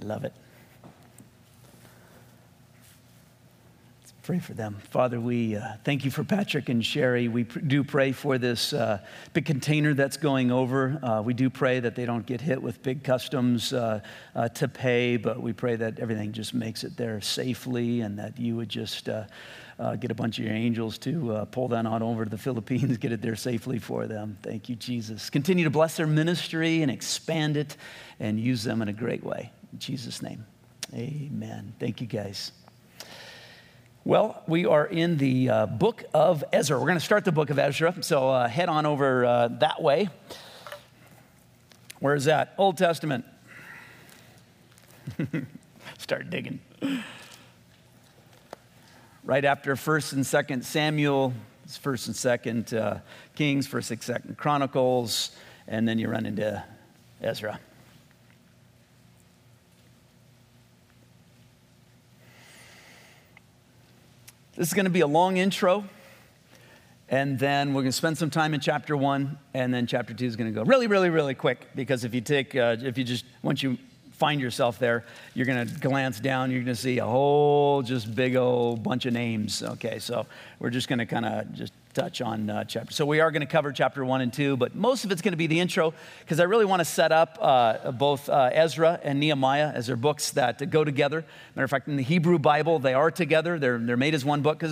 love it. Let's pray for them. Father, we thank you for Patrick and Sherry. We do pray for this big container that's going over. We do pray that they don't get hit with big customs to pay, but we pray that everything just makes it there safely and that you would just get a bunch of your angels to pull that on over to the Philippines, get it there safely for them. Thank you, Jesus. Continue to bless their ministry and expand it and use them in a great way. In Jesus' name, amen. Thank you, guys. Well, we are in the book of Ezra. We're going to start the book of Ezra, so head on over that way. Where is that? Old Testament. Start digging. Right after 1st and 2nd Samuel, it's 1st and 2nd Kings, 1st and 2nd Chronicles, and then you run into Ezra. This is going to be a long intro, and then we're going to spend some time in chapter 1, and then chapter 2 is going to go really, really, really quick, because if you just, once you find yourself there, you're going to glance down, you're going to see a whole just big old bunch of names. Okay, so we're just going to kind of just touch on chapter. So we are going to cover chapter 1 and 2, but most of it's going to be the intro, because I really want to set up both Ezra and Nehemiah as their books that go together. Matter of fact, in the Hebrew Bible, they are together. They're made as one book because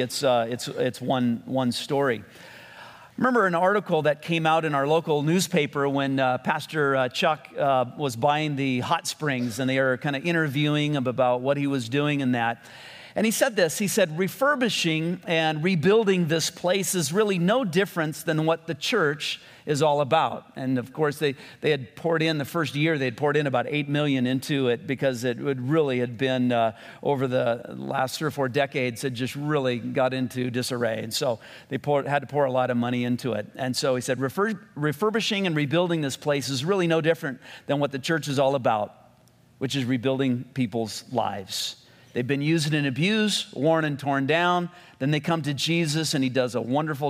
it's one story. Remember an article that came out in our local newspaper when Pastor Chuck was buying the hot springs, and they were kind of interviewing him about what he was doing in that. And he said this, he said, refurbishing and rebuilding this place is really no difference than what the church is all about. And of course, they had poured in, the first year, they had poured in about $8 million into it, because it really had been, over the last 3 or 4 decades, had just really got into disarray. And so they had to pour a lot of money into it. And so he said, refurbishing and rebuilding this place is really no different than what the church is all about, which is rebuilding people's lives. They've been used and abused, worn and torn down. Then they come to Jesus, and he does a wonderful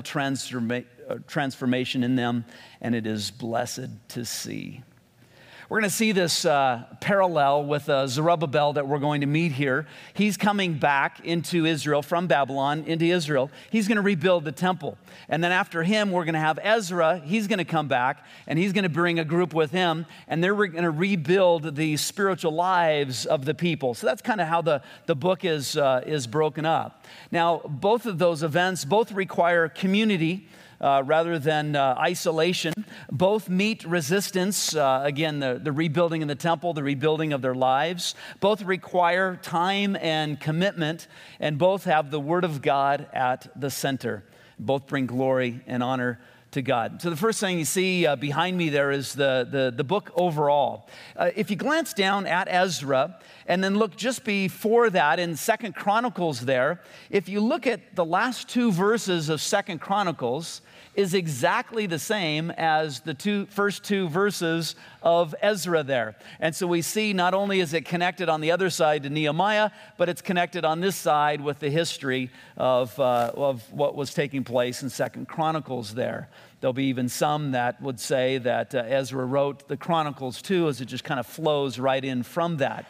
transformation in them, and it is blessed to see. We're going to see this parallel with Zerubbabel that we're going to meet here. He's coming back into Israel, from Babylon into Israel. He's going to rebuild the temple. And then after him, we're going to have Ezra. He's going to come back, and he's going to bring a group with him, and they're going to rebuild the spiritual lives of the people. So that's kind of how the book is broken up. Now, both of those events both require community rather than isolation. Both meet resistance. Again, the rebuilding of the temple, the rebuilding of their lives. Both require time and commitment, and both have the Word of God at the center. Both bring glory and honor to God. So the first thing you see behind me there is the book overall. If you glance down at Ezra and then look just before that in 2nd Chronicles there, if you look at the last 2 verses of 2nd Chronicles, is exactly the same as the first two verses of Ezra there. And so we see not only is it connected on the other side to Nehemiah, but it's connected on this side with the history of what was taking place in 2nd Chronicles there. There'll be even some that would say that Ezra wrote the Chronicles too, as it just kind of flows right in from that.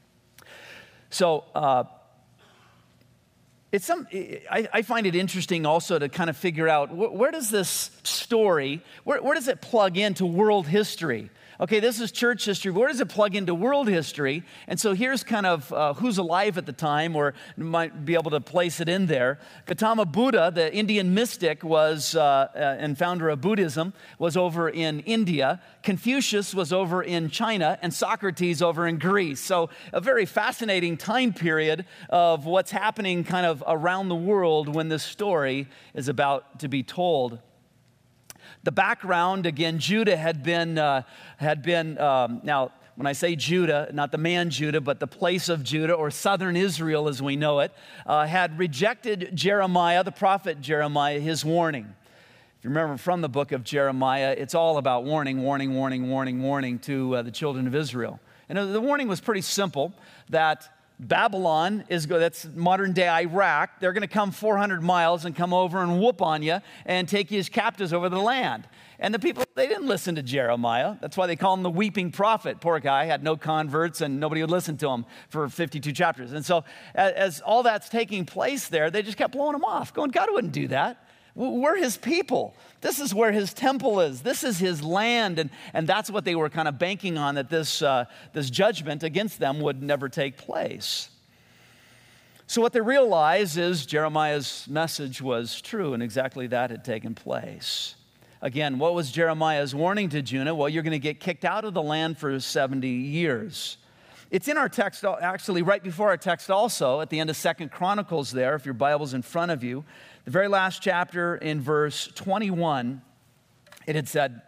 So, I find it interesting also to kind of figure out where does this story, where does it plug into world history? Okay, this is church history, but where does it plug into world history? And so here's kind of who's alive at the time, or you might be able to place it in there. Gautama Buddha, the Indian mystic, was and founder of Buddhism, was over in India. Confucius was over in China, and Socrates over in Greece. So a very fascinating time period of what's happening kind of around the world when this story is about to be told. The background, again, Judah had been now, when I say Judah, not the man Judah, but the place of Judah, or southern Israel as we know it, had rejected Jeremiah, the prophet Jeremiah, his warning. If you remember from the book of Jeremiah, it's all about warning to the children of Israel. And the warning was pretty simple, that Babylon that's modern day Iraq. They're going to come 400 miles and come over and whoop on you and take you as captives over the land. And the people, they didn't listen to Jeremiah. That's why they call him the weeping prophet. Poor guy, had no converts and nobody would listen to him for 52 chapters. And so as all that's taking place there, they just kept blowing him off, going, God wouldn't do that. We're his people. This is where his temple is. This is his land. And that's what they were kind of banking on, that this judgment against them would never take place. So what they realized is Jeremiah's message was true, and exactly that had taken place. Again, what was Jeremiah's warning to Judah? Well, you're going to get kicked out of the land for 70 years. It's in our text, actually right before our text also, at the end of 2 Chronicles there, if your Bible's in front of you. The very last chapter in verse 21, it had said,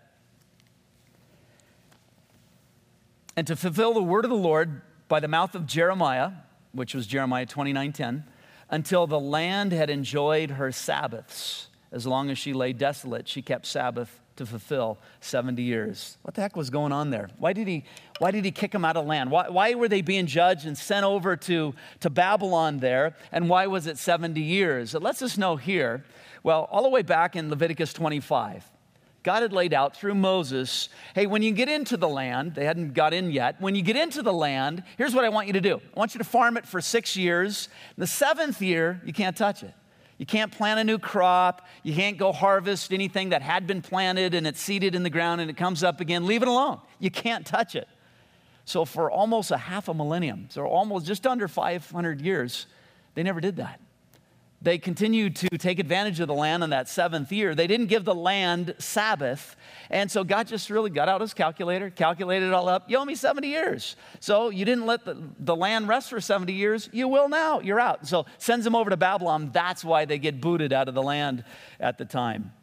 "And to fulfill the word of the Lord by the mouth of Jeremiah," which was Jeremiah 29:10, "until the land had enjoyed her Sabbaths. As long as she lay desolate, she kept Sabbath to fulfill 70 years. What the heck was going on there? Why did he kick them out of land? Why were they being judged and sent over to Babylon there? And why was it 70 years? It lets us know here, well, all the way back in Leviticus 25, God had laid out through Moses, hey, when you get into the land, they hadn't got in yet, when you get into the land, here's what I want you to do. I want you to farm it for 6 years. In the 7th year, you can't touch it. You can't plant a new crop. You can't go harvest anything that had been planted and it's seeded in the ground and it comes up again. Leave it alone. You can't touch it. So for almost a half a millennium, so almost just under 500 years, they never did that. They continued to take advantage of the land in that 7th year. They didn't give the land Sabbath. And so God just really got out his calculator, calculated it all up. You owe me 70 years. So you didn't let the land rest for 70 years. You will now. You're out. So sends them over to Babylon. That's why they get booted out of the land at the time.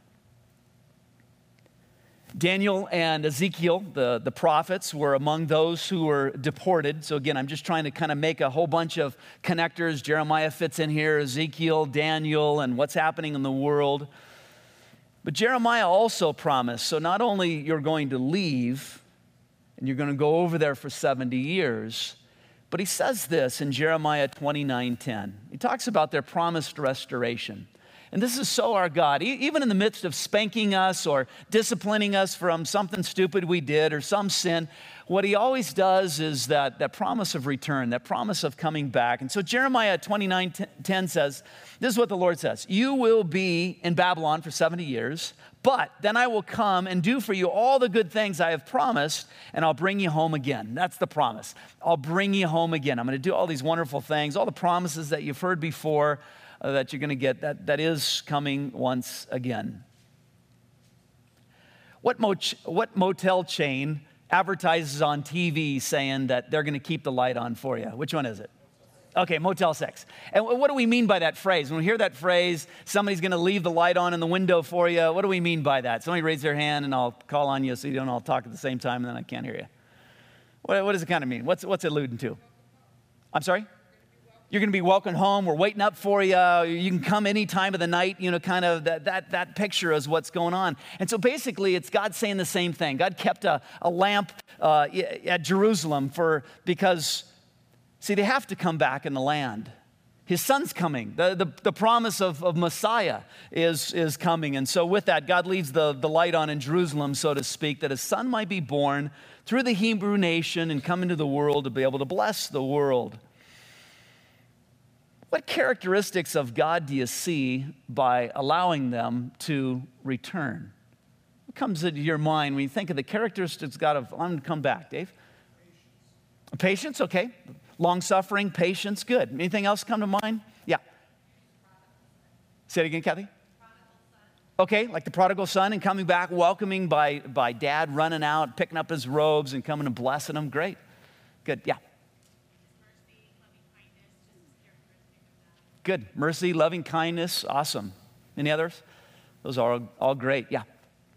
Daniel and Ezekiel, the prophets, were among those who were deported. So again, I'm just trying to kind of make a whole bunch of connectors. Jeremiah fits in here, Ezekiel, Daniel, and what's happening in the world. But Jeremiah also promised, so not only you're going to leave, and you're going to go over there for 70 years, but he says this in Jeremiah 29:10. He talks about their promised restoration. And this is so our God. Even in the midst of spanking us or disciplining us from something stupid we did or some sin, what he always does is that promise of return, that promise of coming back. And so Jeremiah 29:10 says, this is what the Lord says, "You will be in Babylon for 70 years, but then I will come and do for you all the good things I have promised, and I'll bring you home again." That's the promise. I'll bring you home again. I'm going to do all these wonderful things, all the promises that you've heard before, that you're going to get, that is coming once again. What motel chain advertises on TV saying that they're going to keep the light on for you? Which one is it? Okay, Motel 6. And what do we mean by that phrase? When we hear that phrase, somebody's going to leave the light on in the window for you, what do we mean by that? Somebody raise their hand and I'll call on you so you don't all talk at the same time and then I can't hear you. What does it kind of mean? What's it alluding to? I'm sorry? You're going to be welcomed home. We're waiting up for you. You can come any time of the night. You know, kind of that picture is what's going on. And so basically, it's God saying the same thing. God kept a lamp at Jerusalem because, see, they have to come back in the land. His son's coming. The promise of Messiah is coming. And so with that, God leaves the light on in Jerusalem, so to speak, that his son might be born through the Hebrew nation and come into the world to be able to bless the world. What characteristics of God do you see by allowing them to return? What comes into your mind when you think of the characteristics of God of, I'm going to come back, Dave? Patience, okay. Long-suffering, patience, good. Anything else come to mind? Yeah. Say it again, Kathy. Okay, like the prodigal son and coming back, welcoming by dad, running out, picking up his robes and coming and blessing him. Great. Good, yeah. Good. Mercy, loving kindness, awesome. Any others? Those are all great. Yeah.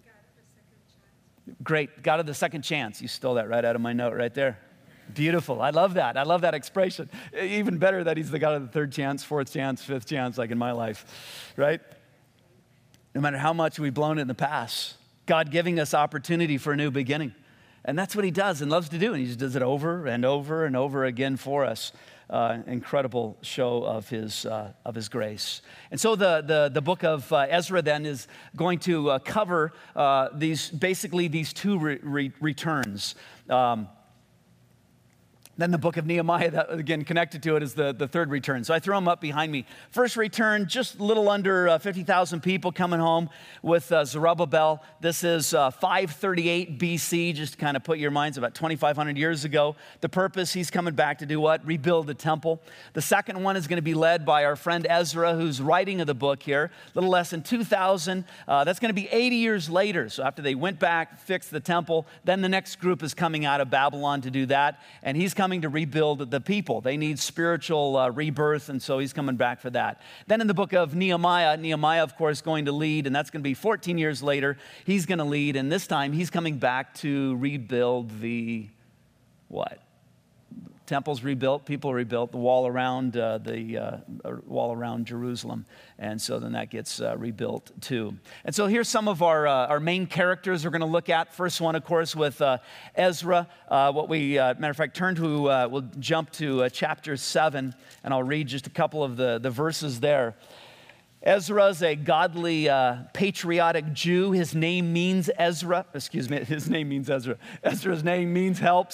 Great. God of the second chance. You stole that right out of my note right there. Beautiful. I love that. I love that expression. Even better that he's the God of the third chance, fourth chance, fifth chance, like in my life, right? No matter how much we've blown it in the past, God giving us opportunity for a new beginning. And that's what he does and loves to do. And he just does it over and over and over again for us. incredible show of his grace. And so the book of Ezra then is going to cover these two returns. Then the book of Nehemiah, that again connected to it, is the third return. So I throw them up behind me. First return, just a little under 50,000 people coming home with Zerubbabel. This is 538 BC, just to kind of put your minds about 2,500 years ago. The purpose, he's coming back to do what? Rebuild the temple. The second one is going to be led by our friend Ezra, who's writing of the book here. A little less than 2,000. That's going to be 80 years later. So after they went back, fixed the temple, then the next group is coming out of Babylon to do that. And he's coming to rebuild the people. They need spiritual rebirth, and so he's coming back for that. Then in the book of Nehemiah, of course, going to lead, and that's going to be 14 years later. He's going to lead, and this time he's coming back to rebuild the what? Temples rebuilt, people rebuilt, the wall around Jerusalem, and so then that gets rebuilt too. And so here's some of our main characters we're going to look at. First one, of course, with Ezra. Matter of fact, we'll jump to chapter 7, and I'll read just a couple of the verses there. Ezra is a godly, patriotic Jew. His name means Ezra. His name means Ezra. Ezra's name means help.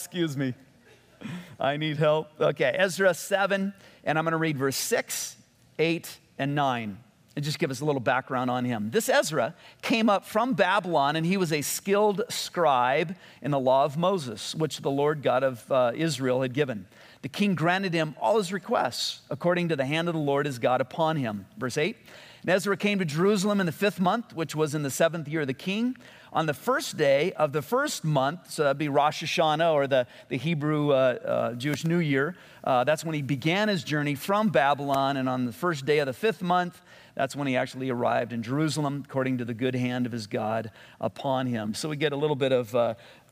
I need help. Okay, Ezra 7, and I'm going to read verse 6, 8, and 9, and just give us a little background on him. This Ezra came up from Babylon, and he was a skilled scribe in the law of Moses, which the Lord God of Israel had given. The king granted him all his requests, according to the hand of the Lord his God upon him. Verse 8, and Ezra came to Jerusalem in the 5th month, which was in the 7th year of the king. On the first day of the first month, so that'd be Rosh Hashanah, or the Hebrew Jewish New Year, that's when he began his journey from Babylon. And on the first day of the 5th month, that's when he actually arrived in Jerusalem, according to the good hand of his God upon him. So we get a little bit of,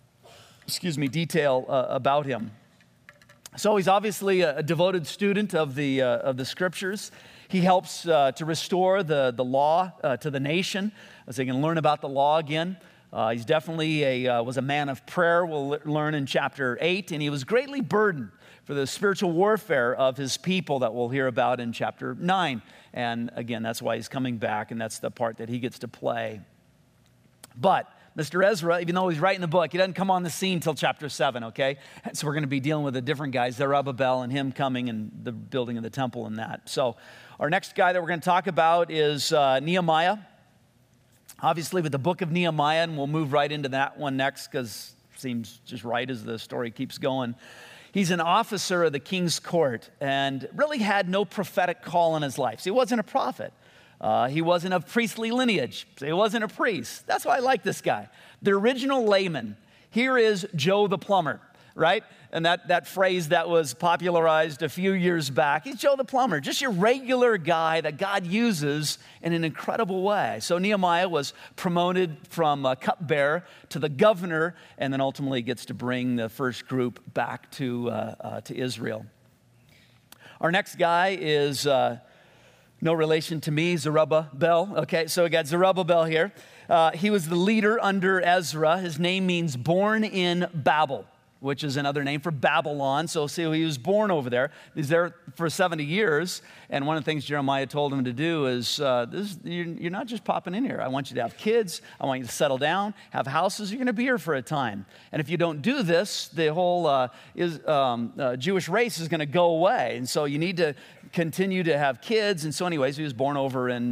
detail about him. So he's obviously a devoted student of the Scriptures. He helps to restore the law to the nation, as they can learn about the law again. He's definitely was a man of prayer, we'll learn in chapter 8, and he was greatly burdened for the spiritual warfare of his people that we'll hear about in chapter 9. And again, that's why he's coming back, and that's the part that he gets to play. But Mr. Ezra, even though he's writing the book, he doesn't come on the scene till chapter 7, okay? And so we're going to be dealing with a different guy, Zerubbabel, and him coming and the building of the temple and that. So our next guy that we're going to talk about is Nehemiah. Obviously with the book of Nehemiah, and we'll move right into that one next because it seems just right as the story keeps going. He's an officer of the king's court and really had no prophetic call in his life. So he wasn't a prophet. He wasn't of priestly lineage, so he wasn't a priest. That's why I like this guy. The original layman. Here is Joe the plumber, right? And that phrase that was popularized a few years back. He's Joe the plumber, just your regular guy that God uses in an incredible way. So Nehemiah was promoted from cupbearer to the governor, and then ultimately gets to bring the first group back to Israel. Our next guy is no relation to me, Zerubbabel. Okay, so we got Zerubbabel here. He was the leader under Ezra. His name means born in Babel, which is another name for Babylon. So see, he was born over there. He's there for 70 years. And one of the things Jeremiah told him to do is, you're not just popping in here. I want you to have kids. I want you to settle down, have houses. You're going to be here for a time. And if you don't do this, the whole Jewish race is going to go away. And so you need to continue to have kids. And so anyways, he was born over in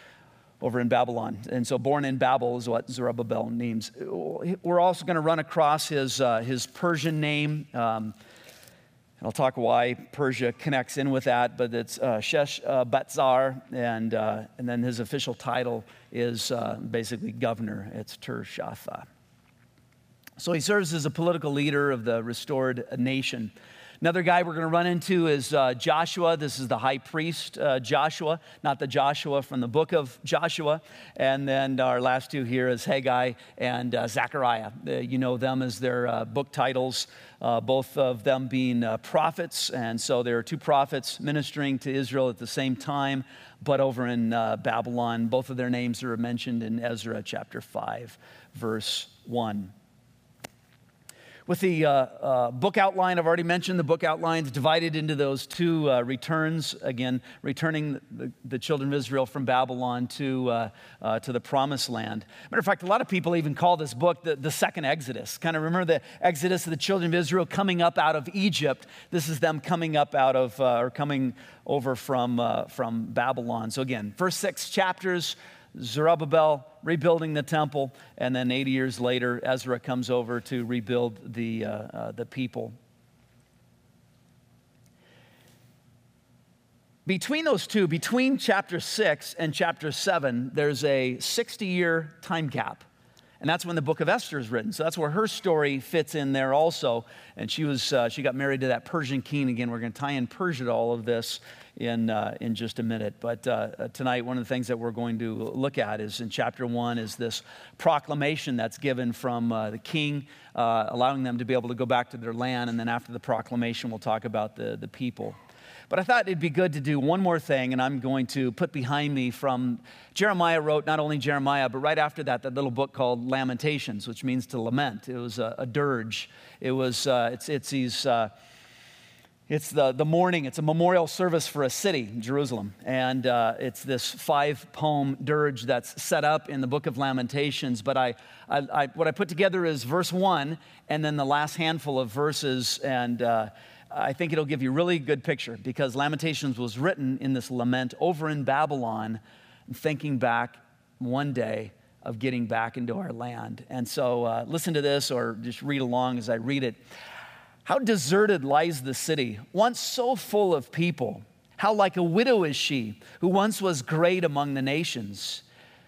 Babylon. And so born in Babel is what Zerubbabel means. We're also going to run across his Persian name. And I'll talk why Persia connects in with that, but it's Sheshbazzar, and then his official title is basically governor. It's Tirshatha. So he serves as a political leader of the restored nation. Another guy we're going to run into is Joshua. This is the high priest, Joshua, not the Joshua from the book of Joshua. And then our last two here is Haggai and Zechariah. You know them as their book titles, both of them being prophets. And so there are two prophets ministering to Israel at the same time, but over in Babylon. Both of their names are mentioned in Ezra chapter 5, verse 1. With the book outline, I've already mentioned the book outline is divided into those two returns. Again, returning the children of Israel from Babylon to the Promised Land. Matter of fact, a lot of people even call this book the second Exodus. Kind of remember the Exodus of the children of Israel coming up out of Egypt. This is them coming up out of, or coming over from Babylon. So again, first 6 chapters, Zerubbabel rebuilding the temple, and then 80 years later, Ezra comes over to rebuild the people. Between those two, between chapter 6 and chapter 7, there's a 60-year time gap. And that's when the book of Esther is written. So that's where her story fits in there also. And she got married to that Persian king. Again, we're going to tie in Persia to all of this in just a minute. But tonight, one of the things that we're going to look at is in chapter 1 is this proclamation that's given from the king, allowing them to be able to go back to their land. And then after the proclamation, we'll talk about the people. But I thought it'd be good to do one more thing, and I'm going to put behind me from Jeremiah wrote, not only Jeremiah, but right after that little book called Lamentations, which means to lament. It was a dirge. It was, it's the mourning. It's a memorial service for a city, Jerusalem. And it's this 5-poem dirge that's set up in the book of Lamentations. But what I put together is verse 1, and then the last handful of verses, and I think it'll give you a really good picture because Lamentations was written in this lament over in Babylon, thinking back one day of getting back into our land. And so listen to this or just read along as I read it. How deserted lies the city, once so full of people. How like a widow is she, who once was great among the nations.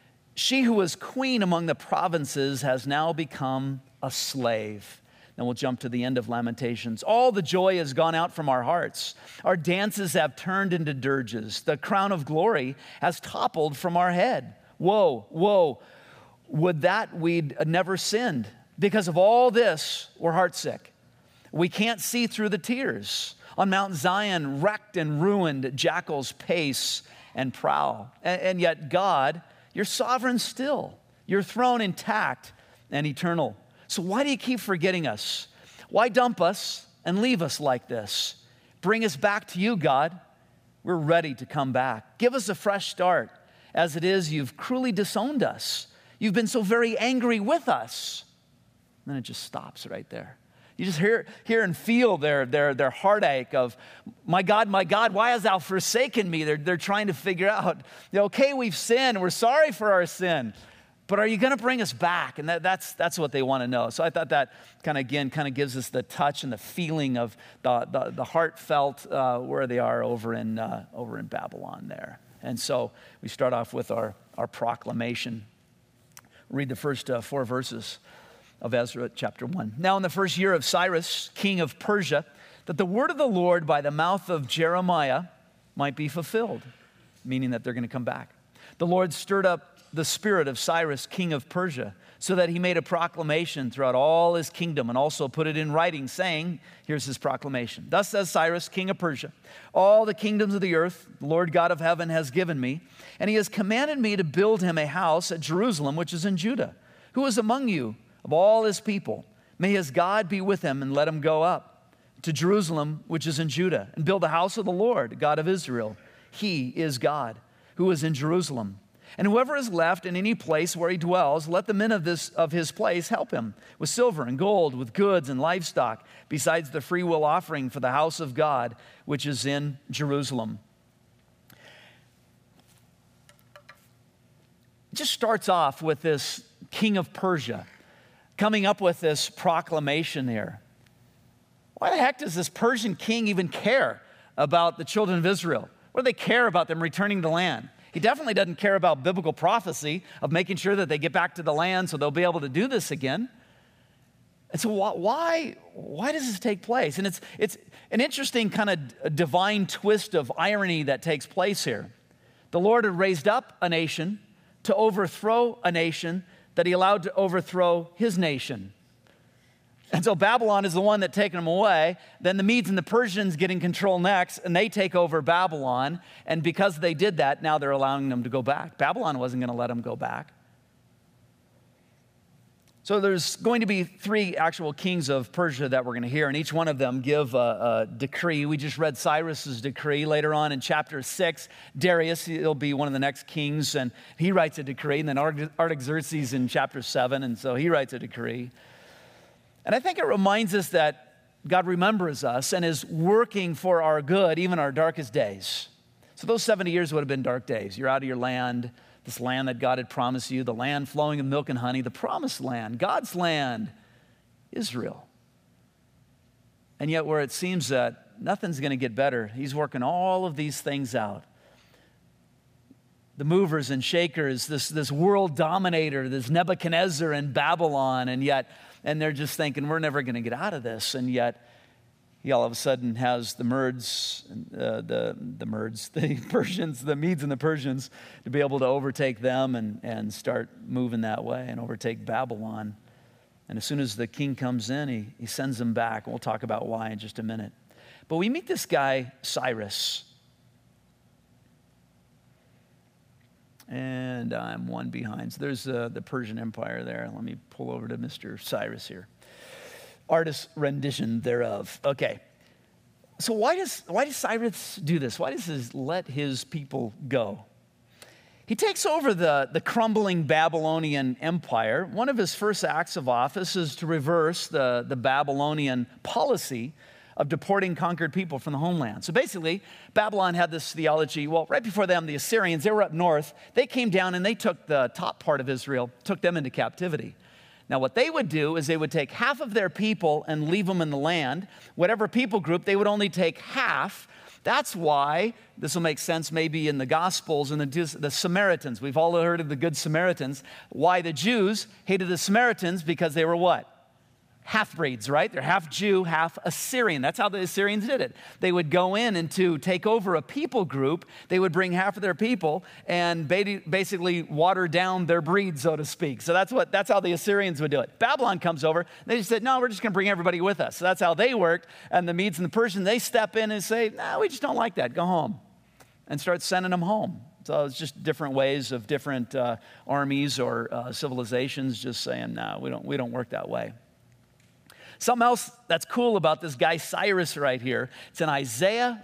She who was queen among the provinces has now become a slave. Then we'll jump to the end of Lamentations. All the joy has gone out from our hearts. Our dances have turned into dirges. The crown of glory has toppled from our head. Woe, woe, would that we'd never sinned. Because of all this, we're heartsick. We can't see through the tears. On Mount Zion, wrecked and ruined, jackals pace and prowl. And yet God, you're sovereign still. Your throne intact and eternal. So why do you keep forgetting us? Why dump us and leave us like this? Bring us back to you, God. We're ready to come back. Give us a fresh start. As it is, you've cruelly disowned us. You've been so very angry with us. And then it just stops right there. You just hear and feel their heartache of, my God, why hast thou forsaken me? They're trying to figure out, okay, we've sinned. We're sorry for our sin. But are you going to bring us back? And that's what they want to know. So I thought that kind of gives us the touch and the feeling of the heartfelt where they are over in Babylon there. And so we start off with our proclamation. Read the first 4 verses of Ezra chapter 1. Now in the first year of Cyrus, king of Persia, that the word of the Lord by the mouth of Jeremiah might be fulfilled, meaning that they're going to come back. The Lord stirred up the spirit of Cyrus, king of Persia, so that he made a proclamation throughout all his kingdom and also put it in writing, saying, here's his proclamation. Thus says Cyrus, king of Persia, all the kingdoms of the earth, the Lord God of heaven has given me, and he has commanded me to build him a house at Jerusalem, which is in Judah. Who is among you of all his people? May his God be with him and let him go up to Jerusalem, which is in Judah, and build the house of the Lord, God of Israel. He is God, who is in Jerusalem. And whoever is left in any place where he dwells, let the men of his place help him with silver and gold, with goods and livestock, besides the freewill offering for the house of God, which is in Jerusalem. It just starts off with this king of Persia coming up with this proclamation here. Why the heck does this Persian king even care about the children of Israel? What do they care about them returning to the land? He definitely doesn't care about biblical prophecy of making sure that they get back to the land so they'll be able to do this again. And so why does this take place? And it's an interesting kind of divine twist of irony that takes place here. The Lord had raised up a nation to overthrow a nation that he allowed to overthrow his nation. And so Babylon is the one that's taken them away. Then the Medes and the Persians get in control next, and they take over Babylon. And because they did that, now they're allowing them to go back. Babylon wasn't going to let them go back. So there's going to be 3 actual kings of Persia that we're going to hear, and each one of them give a decree. We just read Cyrus's decree. Later on in chapter 6, Darius, he'll be one of the next kings, and he writes a decree. And then Artaxerxes in chapter 7, and so he writes a decree. And I think it reminds us that God remembers us and is working for our good, even our darkest days. So those 70 years would have been dark days. You're out of your land, this land that God had promised you, the land flowing with milk and honey, the promised land, God's land, Israel. And yet where it seems that nothing's going to get better, he's working all of these things out. The movers and shakers, this world dominator, this Nebuchadnezzar in Babylon, and they're just thinking, we're never going to get out of this. And yet he all of a sudden has the Persians, the Medes and the Persians, to be able to overtake them and start moving that way and overtake Babylon. And as soon as the king comes in, he sends them back. And we'll talk about why in just a minute. But we meet this guy, Cyrus. And I'm one behind. So there's the Persian Empire there. Let me pull over to Mr. Cyrus here. Artist's rendition thereof. Okay. So why does Cyrus do this? Why does he let his people go? He takes over the crumbling Babylonian empire. One of his first acts of office is to reverse the Babylonian policy of deporting conquered people from the homeland. So basically, Babylon had this theology. Well, right before them, the Assyrians, they were up north. They came down and they took the top part of Israel, took them into captivity. Now, what they would do is they would take half of their people and leave them in the land. Whatever people group, they would only take half. That's why, this will make sense maybe in the Gospels, and the Samaritans. We've all heard of the Good Samaritans. Why the Jews hated the Samaritans? Because they were what? Half-breeds, right? They're half Jew, half Assyrian. That's how the Assyrians did it. They would go in and to take over a people group, they would bring half of their people and basically water down their breed, so to speak. So that's how the Assyrians would do it. Babylon comes over, they just said, no, we're just going to bring everybody with us. So that's how they worked. And the Medes and the Persians, they step in and say, no, we just don't like that. Go home. And start sending them home. So it's just different ways of different armies or civilizations just saying, no, we don't work that way. Something else that's cool about this guy Cyrus right here, it's in Isaiah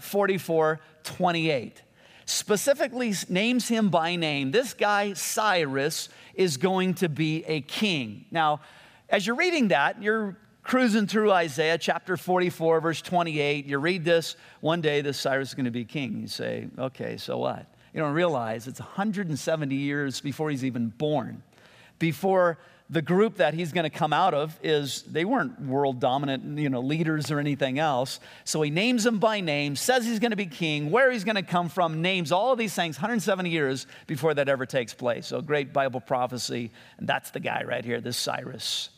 44:28. Specifically names him by name. This guy Cyrus is going to be a king. Now, as you're reading that, you're cruising through Isaiah chapter 44, verse 28. You read this, one day this Cyrus is going to be king. You say, okay, so what? You don't realize it's 170 years before he's even born. Before the group that he's going to come out of they weren't world dominant, leaders or anything else. So he names them by name, says he's going to be king, where he's going to come from, names all of these things 170 years before that ever takes place. So great Bible prophecy. And that's the guy right here, this Cyrus.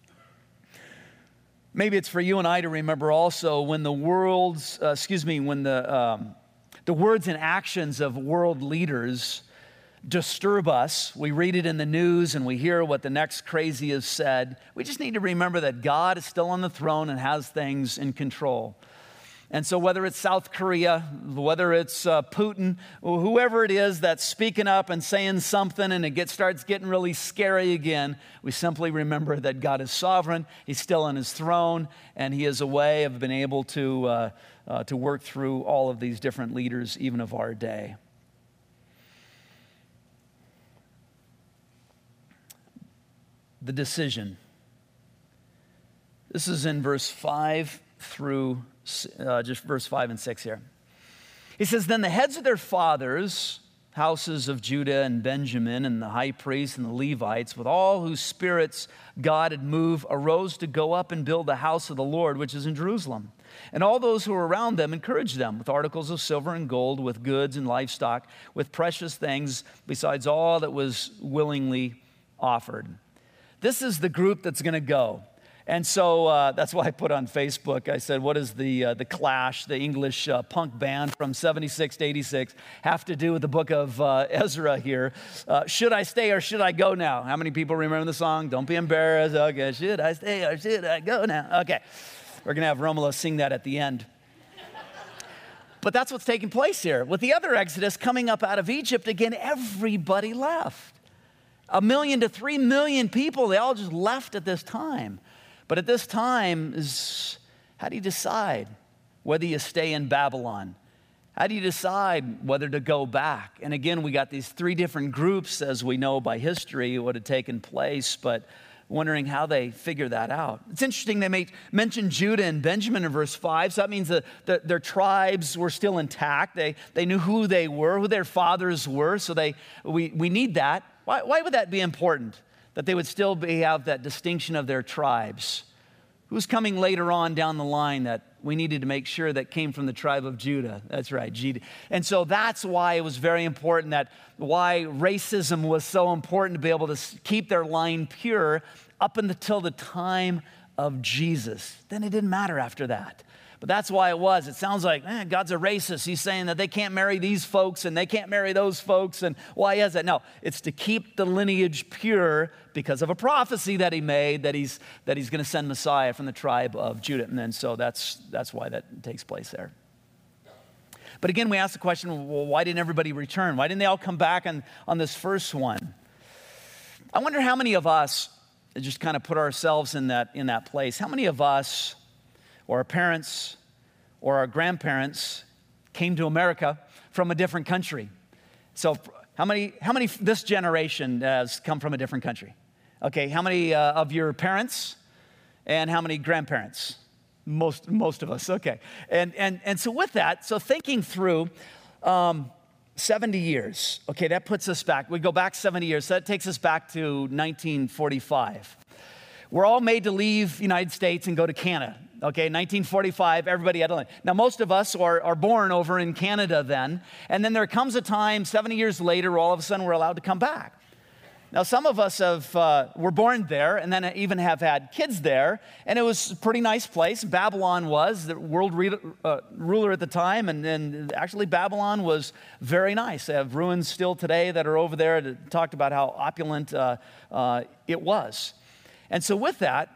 Maybe it's for you and I to remember also when the words and actions of world leaders disturb us. We read it in the news and we hear what the next crazy has said. We just need to remember that God is still on the throne and has things in control. And so whether it's South Korea, whether it's Putin, or whoever it is that's speaking up and saying something and it starts getting really scary again, we simply remember that God is sovereign, he's still on his throne, and he has a way of being able to work through all of these different leaders, even of our day. The decision. This is in verse 5 through just verse 5 and 6 here. He says, then the heads of their fathers, houses of Judah and Benjamin, and the high priests and the Levites, with all whose spirits God had moved, arose to go up and build the house of the Lord, which is in Jerusalem. And all those who were around them encouraged them with articles of silver and gold, with goods and livestock, with precious things, besides all that was willingly offered. This is the group that's going to go. And so that's why I put on Facebook, I said, what does the Clash, the English punk band from 76 to 86, have to do with the book of Ezra here? Should I stay or should I go now? How many people remember the song? Don't be embarrassed. Okay, should I stay or should I go now? Okay, we're going to have Romulo sing that at the end. But that's what's taking place here. With the other Exodus coming up out of Egypt, again, everybody left. 1 million to 3 million people, they all just left at this time. But at this time, how do you decide whether you stay in Babylon? How do you decide whether to go back? And again, we got these 3 different groups, as we know by history, what had taken place, but wondering how they figure that out. It's interesting they mention Judah and Benjamin in verse 5, so that means that their tribes were still intact. They knew who they were, who their fathers were, so we need that. Why would that be important, that they would still have that distinction of their tribes? Who's coming later on down the line that we needed to make sure that came from the tribe of Judah? That's right, Judah. And so that's why it was very important, why racism was so important, to be able to keep their line pure up until the time of Jesus. Then it didn't matter after that. But that's why it was. It sounds like, God's a racist. He's saying that they can't marry these folks and they can't marry those folks. And why is that? No, it's to keep the lineage pure because of a prophecy that he made that he's going to send Messiah from the tribe of Judah. And then so that's why that takes place there. But again, we ask the question, well, why didn't everybody return? Why didn't they all come back on this first one? I wonder how many of us, just kind of put ourselves in that place, how many of us or our parents or our grandparents came to America from a different country? So how many this generation has come from a different country? Okay, how many of your parents and how many grandparents? Most of us, okay. And so with that, so thinking through 70 years, okay, that puts us back. We go back 70 years, so that takes us back to 1945. We're all made to leave the United States and go to Canada. Okay, 1945, everybody had to leave. Now, most of us are born over in Canada then, and then there comes a time, 70 years later, all of a sudden we're allowed to come back. Now, some of us were born there and then even have had kids there, and it was a pretty nice place. Babylon was the world ruler at the time, and actually Babylon was very nice. They have ruins still today that are over there that talked about how opulent it was. And so with that,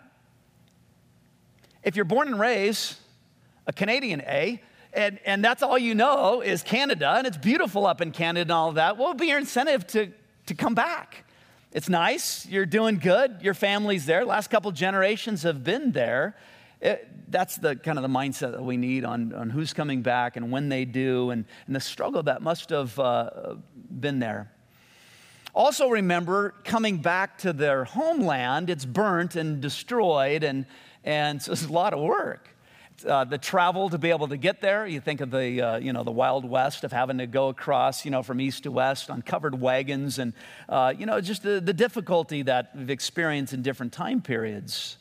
if you're born and raised a Canadian, and that's all you know is Canada, and it's beautiful up in Canada and all of that, what would be your incentive to come back? It's nice, you're doing good, your family's there, last couple generations have been there. That's the kind of the mindset that we need on who's coming back and when they do, and the struggle that must have been there. Also remember, coming back to their homeland, it's burnt and destroyed, and so it's a lot of work. The travel to be able to get there, you think of the Wild West of having to go across, from east to west on covered wagons, and, just the difficulty that we've experienced in different time periods.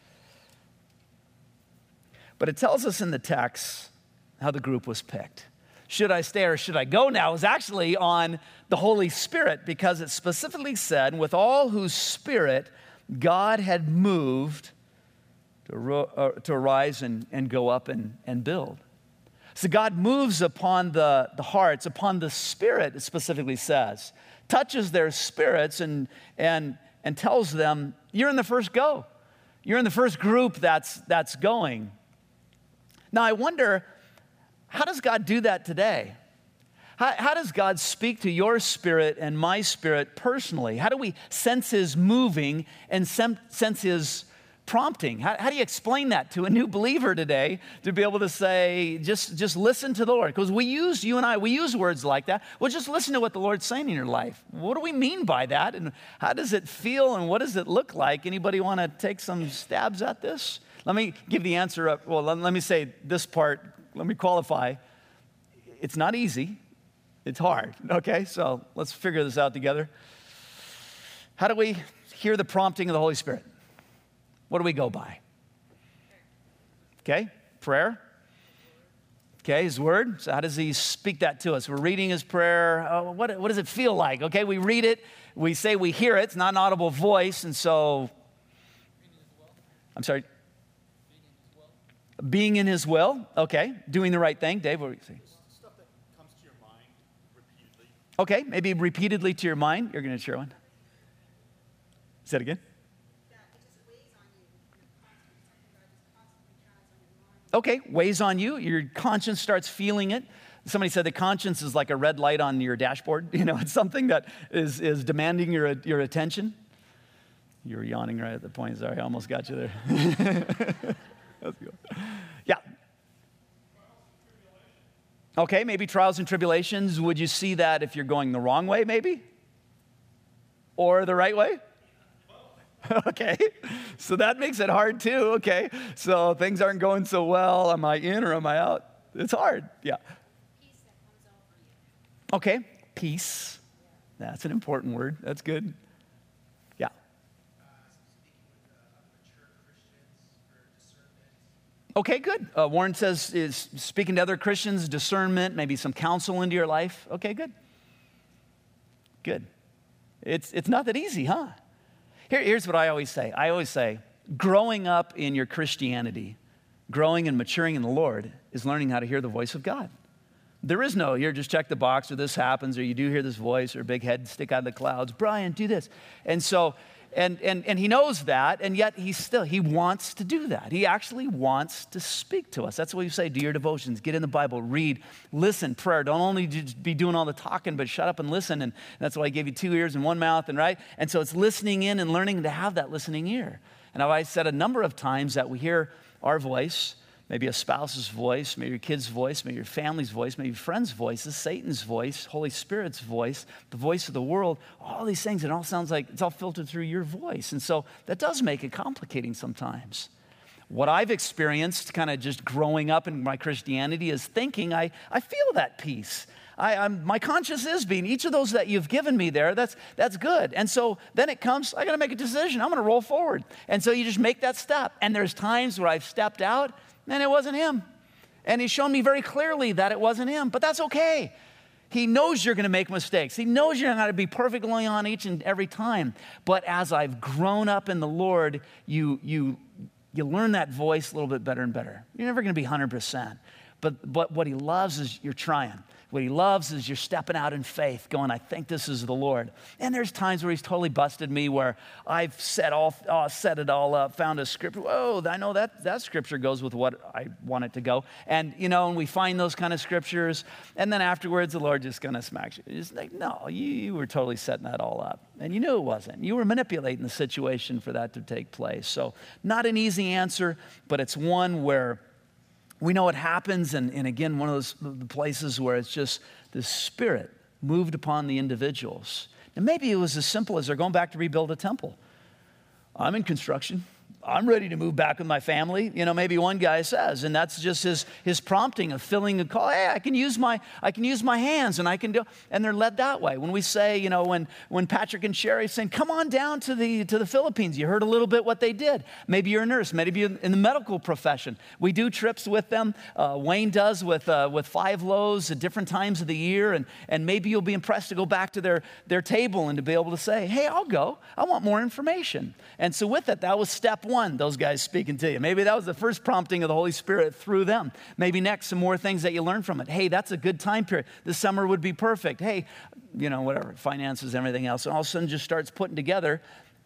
But it tells us in the text how the group was picked. Should I stay or should I go now? It was actually on the Holy Spirit, because it specifically said, with all whose spirit God had moved to arise and go up and build. So God moves upon the hearts, upon the spirit, it specifically says, touches their spirits and tells them, you're in the first go. You're in the first group that's going. Now I wonder, how does God do that today? How does God speak to your spirit and my spirit personally? How do we sense his moving and sense his prompting? How do you explain that to a new believer today, to be able to say, just listen to the Lord? Because you and I use words like that. Well, just listen to what the Lord's saying in your life. What do we mean by that? And how does it feel and what does it look like? Anybody want to take some stabs at this? Let me give the answer up. Well, let me say this part. Let me qualify. It's not easy. It's hard. Okay, so let's figure this out together. How do we hear the prompting of the Holy Spirit? What do we go by? Okay, prayer. Okay, his word. So how does he speak that to us? We're reading his prayer. What does it feel like? Okay, we read it. We say we hear it. It's not an audible voice. And so, I'm sorry. Being in his will. Okay, doing the right thing. Dave, what do you say? Stuff that comes to your mind repeatedly. Okay, maybe repeatedly to your mind. You're going to share one. Say it again. Okay, weighs on you. Your conscience starts feeling it. Somebody said the conscience is like a red light on your dashboard. It's something that is demanding your attention. You were yawning right at the point. Sorry, I almost got you there. That's good. Yeah. Okay, maybe trials and tribulations. Would you see that if you're going the wrong way, maybe? Or the right way? Okay, so that makes it hard too. Okay, so things aren't going so well. Am I in or am I out? It's hard. Yeah. Peace that comes over you. Okay, peace. That's an important word. That's good. Yeah. Speaking with mature Christians for discernment. Okay, good. Warren says is speaking to other Christians, discernment, maybe some counsel into your life. Okay, good. Good. It's not that easy, huh? Here's what I always say. I always say, growing up in your Christianity, growing and maturing in the Lord is learning how to hear the voice of God. There is no, here, just check the box, or this happens, or you do hear this voice, or a big head stick out of the clouds. Brian, do this. And so, and he knows that, and yet he wants to do that. He actually wants to speak to us. That's what you say, do your devotions, get in the Bible, read, listen, prayer. Don't only just be doing all the talking, but shut up and listen. And that's why I gave you 2 ears and 1 mouth, and right? And so it's listening in and learning to have that listening ear. And I've said a number of times that we hear our voice, maybe a spouse's voice, maybe your kid's voice, maybe your family's voice, maybe friends' voices, Satan's voice, Holy Spirit's voice, the voice of the world, all these things, it all sounds like it's all filtered through your voice. And so that does make it complicating sometimes. What I've experienced kind of just growing up in my Christianity is thinking I feel that peace. My conscience is being, each of those that you've given me there, that's good. And so then it comes, I got to make a decision. I'm going to roll forward. And so you just make that step. And there's times where I've stepped out and it wasn't him. And he's shown me very clearly that it wasn't him, but that's okay. He knows you're going to make mistakes. He knows you're not going to be perfectly on each and every time. But as I've grown up in the Lord, you learn that voice a little bit better and better. You're never going to be 100%. But what he loves is you're trying. What he loves is you're stepping out in faith, going, I think this is the Lord. And there's times where he's totally busted me, where I've set it all up, found a scripture. Whoa, I know that scripture goes with what I want it to go. And, and we find those kind of scriptures. And then afterwards, the Lord just kind of smacks you. He's like, no, you were totally setting that all up. And you knew it wasn't. You were manipulating the situation for that to take place. So not an easy answer, but it's one where we know it happens, and again, one of those places where it's just the Spirit moved upon the individuals. And maybe it was as simple as they're going back to rebuild a temple. I'm in construction. I'm ready to move back with my family. Maybe one guy says, and that's just his prompting of filling a call. Hey, I can use my hands, and I can do, and they're led that way. When we say, when Patrick and Sherry saying, come on down to the Philippines, you heard a little bit what they did. Maybe you're a nurse, maybe you're in the medical profession. We do trips with them. Wayne does with 5 Loaves at different times of the year, and maybe you'll be impressed to go back to their table and to be able to say, hey, I'll go. I want more information. And so with it, that was step 1, those guys speaking to you. Maybe that was the first prompting of the Holy Spirit through them. Maybe next, some more things that you learn from it. Hey, that's a good time period. This summer would be perfect. Hey, whatever, finances, everything else. And all of a sudden just starts putting together.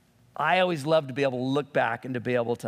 I always love to be able to look back and to be able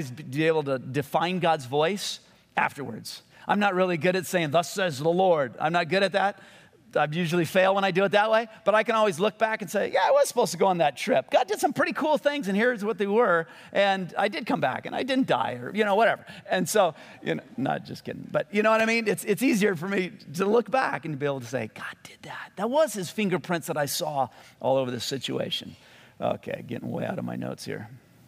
to define God's voice afterwards. I'm not really good at saying, thus says the Lord. I'm not good at that. I usually fail when I do it that way, but I can always look back and say, yeah, I was supposed to go on that trip. God did some pretty cool things, and here's what they were, and I did come back, and I didn't die, or, whatever. And so, not just kidding, but you know what I mean? It's easier for me to look back and to be able to say, God did that. That was his fingerprints that I saw all over this situation. Okay, getting way out of my notes here.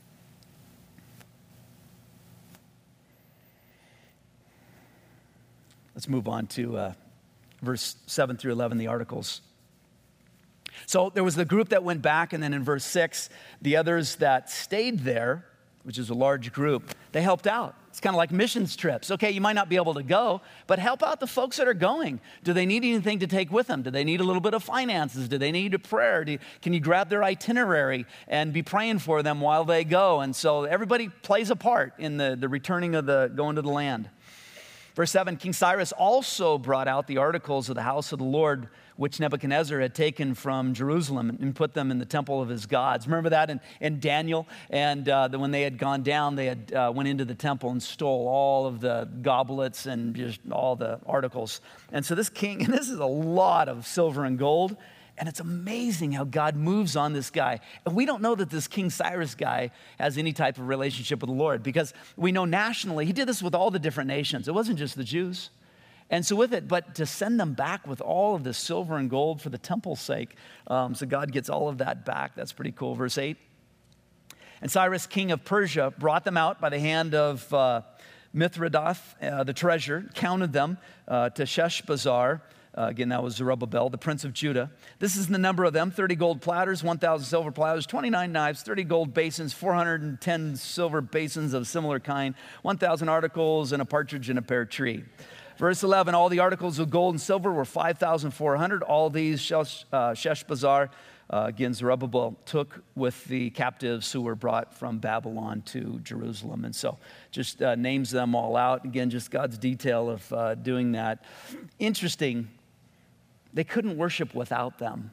Let's move on to verse 7 through 11, the articles. So there was the group that went back, and then in verse 6, the others that stayed there, which is a large group, they helped out. It's kind of like missions trips. Okay, you might not be able to go, but help out the folks that are going. Do they need anything to take with them? Do they need a little bit of finances? Do they need a prayer? Can you grab their itinerary and be praying for them while they go? And so everybody plays a part in the returning of the going to the land. Verse 7, King Cyrus also brought out the articles of the house of the Lord, which Nebuchadnezzar had taken from Jerusalem and put them in the temple of his gods. Remember that in Daniel? And when they had gone down, they had went into the temple and stole all of the goblets and just all the articles. And so this king, and this is a lot of silver and gold, and it's amazing how God moves on this guy. And we don't know that this King Cyrus guy has any type of relationship with the Lord, because we know nationally, he did this with all the different nations. It wasn't just the Jews. And so with it, but to send them back with all of this silver and gold for the temple's sake, so God gets all of that back. That's pretty cool. Verse 8, and Cyrus, king of Persia, brought them out by the hand of Mithridath, the treasurer, counted them to Sheshbazzar. Again, that was Zerubbabel, the prince of Judah. This is the number of them: 30 gold platters, 1,000 silver platters, 29 knives, 30 gold basins, 410 silver basins of similar kind, 1,000 articles, and a partridge in a pear tree. Verse 11, all the articles of gold and silver were 5,400. All these Sheshbazzar, again, Zerubbabel, took with the captives who were brought from Babylon to Jerusalem. And so just names them all out. Again, just God's detail of doing that. Interesting, they couldn't worship without them.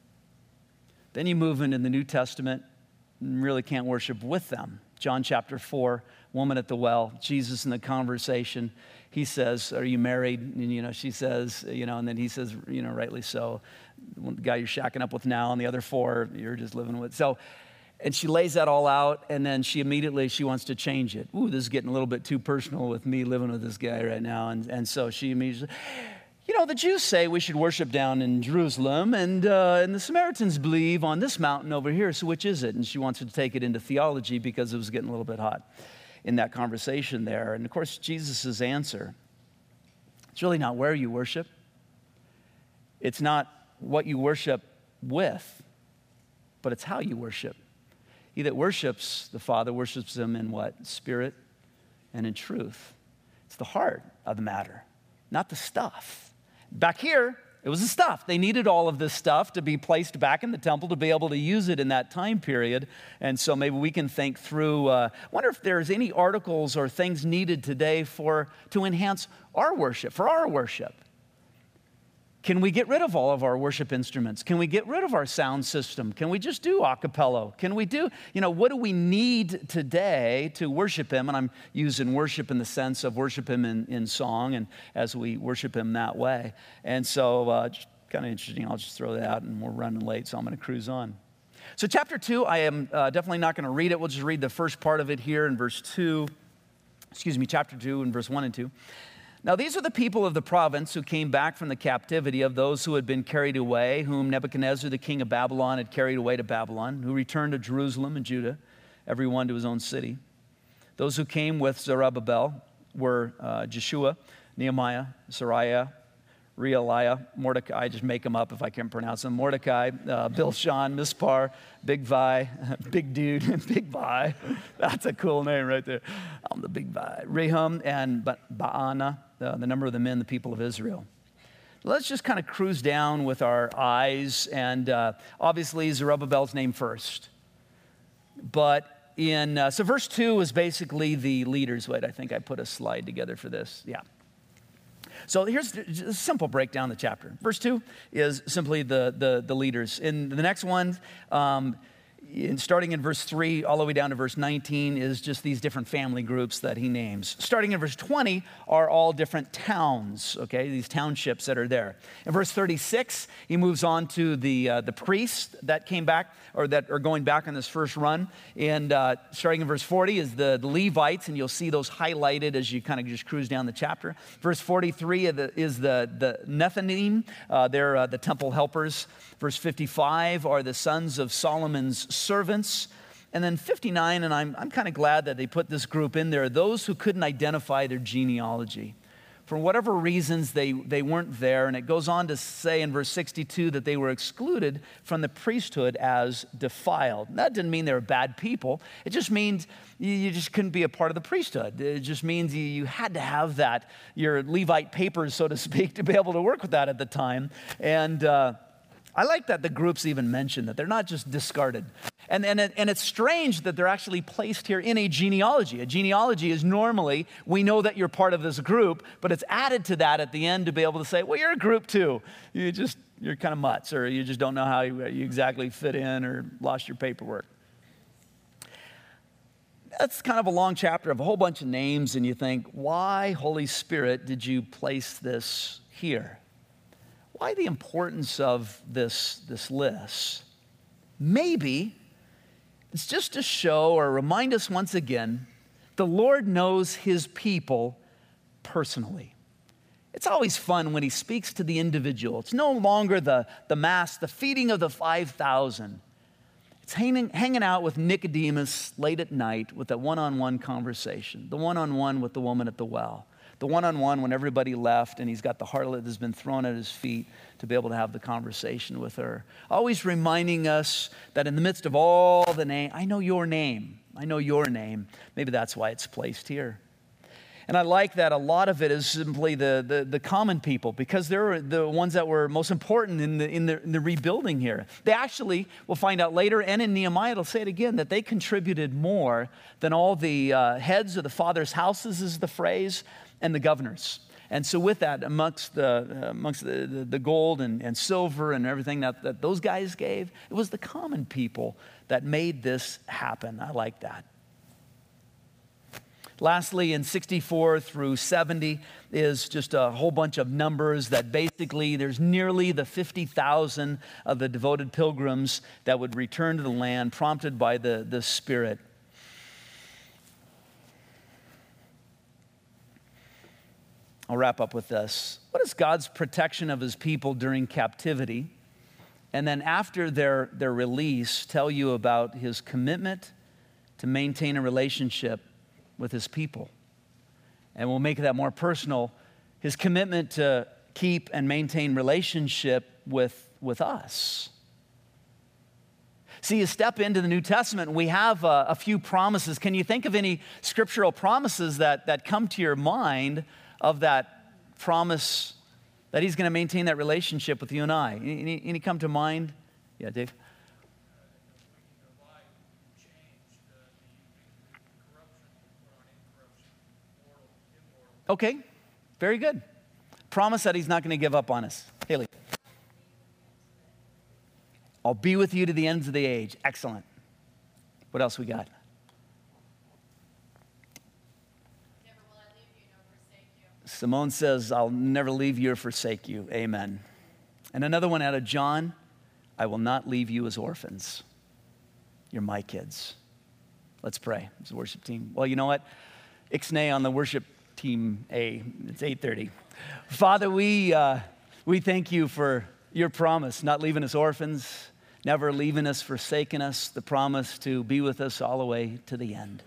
Then you move into the New Testament and really can't worship with them. John chapter 4, woman at the well, Jesus in the conversation. He says, are you married? And, she says, and then he says, rightly so. The guy you're shacking up with now and the other 4, you're just living with. So, and she lays that all out, and then she wants to change it. Ooh, this is getting a little bit too personal with me living with this guy right now. And so she immediately, the Jews say we should worship down in Jerusalem, and the Samaritans believe on this mountain over here, so which is it? And she wants to take it into theology because it was getting a little bit hot in that conversation there. And of course, Jesus' answer, it's really not where you worship. It's not what you worship with, but it's how you worship. He that worships the Father worships him in what? Spirit and in truth. It's the heart of the matter, not the stuff. Back here, it was the stuff. They needed all of this stuff to be placed back in the temple to be able to use it in that time period. And so maybe we can think through, wonder if there's any articles or things needed today to enhance our worship, for our worship. Can we get rid of all of our worship instruments? Can we get rid of our sound system? Can we just do a cappella? Can we do, what do we need today to worship him? And I'm using worship in the sense of worship him in song and as we worship him that way. And so just kind of interesting. I'll just throw that out, and we're running late, so I'm going to cruise on. So chapter 2, I am definitely not going to read it. We'll just read the first part of it here in chapter 2 in verse 1 and 2. Now these are the people of the province who came back from the captivity of those who had been carried away, whom Nebuchadnezzar, the king of Babylon, had carried away to Babylon, who returned to Jerusalem and Judah, every one to his own city. Those who came with Zerubbabel were Jeshua, Nehemiah, Sariah, Realiah, Mordecai, I just make them up if I can't pronounce them, Mordecai, Bilshan, Mispar, Big Vi, big dude, Big Vi. That's a cool name right there. I'm the Big Vi. Rehum and Baana, the number of the men, the people of Israel. Let's just kind of cruise down with our eyes, and obviously Zerubbabel's name first. But so verse 2 is basically the leaders. Wait, I think I put a slide together for this. Yeah. So here's a simple breakdown of the chapter. Verse 2 is simply the leaders. In the next one, starting in verse 3 all the way down to verse 19 is just these different family groups that he names. Starting in verse 20 are all different towns, okay, these townships that are there. In verse 36, he moves on to the priests that came back, or that are going back on this first run. And starting in verse 40 is the Levites, and you'll see those highlighted as you kind of just cruise down the chapter. Verse 43 is the Nethinim, they're the temple helpers. Verse 55 are the sons of Solomon's servants. And then 59, and I'm kind of glad that they put this group in there, those who couldn't identify their genealogy. For whatever reasons, they weren't there. And it goes on to say in verse 62 that they were excluded from the priesthood as defiled. That didn't mean they were bad people. It just means you just couldn't be a part of the priesthood. It just means you had to have that, your Levite papers, so to speak, to be able to work with that at the time. And I like that the groups even mention that they're not just discarded. And it's strange that they're actually placed here in a genealogy. A genealogy is normally, we know that you're part of this group, but it's added to that at the end to be able to say, well, you're a group too. You're kind of mutts, or you just don't know how you exactly fit in or lost your paperwork. That's kind of a long chapter of a whole bunch of names, and you think, why, Holy Spirit, did you place this here? Why the importance of this list? Maybe it's just to show or remind us once again, the Lord knows his people personally. It's always fun when he speaks to the individual. It's no longer the mass, the feeding of the 5,000. It's hanging out with Nicodemus late at night with that one-on-one conversation, the one-on-one with the woman at the well, the one-on-one when everybody left and he's got the harlot that's been thrown at his feet to be able to have the conversation with her. Always reminding us that in the midst of all the name, I know your name. I know your name. Maybe that's why it's placed here. And I like that a lot of it is simply the common people, because they're the ones that were most important in the rebuilding here. They actually, we'll find out later, and in Nehemiah, it'll say it again, that they contributed more than all the heads of the fathers' houses, is the phrase, and the governors. And so with that, amongst the gold and silver and everything that those guys gave, it was the common people that made this happen. I like that. Lastly, in 64 through 70 is just a whole bunch of numbers that basically there's nearly the 50,000 of the devoted pilgrims that would return to the land prompted by the Spirit. I'll wrap up with this. What is God's protection of his people during captivity? And then after their release, tell you about his commitment to maintain a relationship with his people. And we'll make that more personal. His commitment to keep and maintain relationship with us. See, you step into the New Testament, and we have a few promises. Can you think of any scriptural promises that come to your mind of that promise that he's going to maintain that relationship with you and I? Any come to mind? Yeah, Dave? Okay, very good. Promise that he's not going to give up on us. Haley. I'll be with you to the ends of the age. Excellent. What else we got? Never will I leave you nor forsake you. Simone says, I'll never leave you or forsake you. Amen. And another one out of John, I will not leave you as orphans. You're my kids. Let's pray as a worship team. Well, you know what? Ixnay on the worship Team A. It's 8:30. Father, we thank you for your promise, not leaving us orphans, never leaving us, forsaking us, the promise to be with us all the way to the end.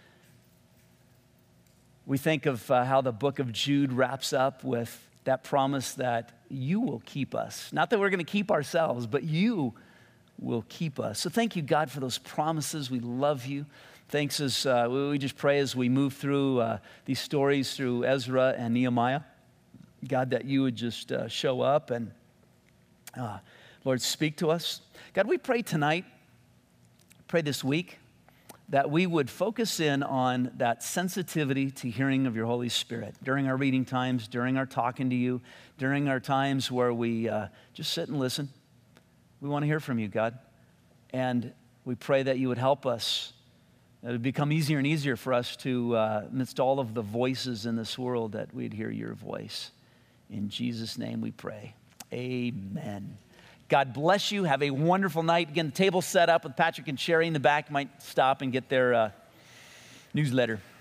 We think of how the book of Jude wraps up with that promise that you will keep us. Not that we're going to keep ourselves, but you will keep us. So thank you, God, for those promises. We love you. Thanks as we just pray as we move through these stories through Ezra and Nehemiah. God, that you would just show up and, Lord, speak to us. God, we pray tonight, pray this week, that we would focus in on that sensitivity to hearing of your Holy Spirit during our reading times, during our talking to you, during our times where we just sit and listen. We want to hear from you, God. And we pray that you would help us. It would become easier and easier for us to, amidst all of the voices in this world, that we'd hear your voice. In Jesus' name we pray. Amen. God bless you. Have a wonderful night. Again, the table's set up with Patrick and Sherry in the back. You might stop and get their newsletter.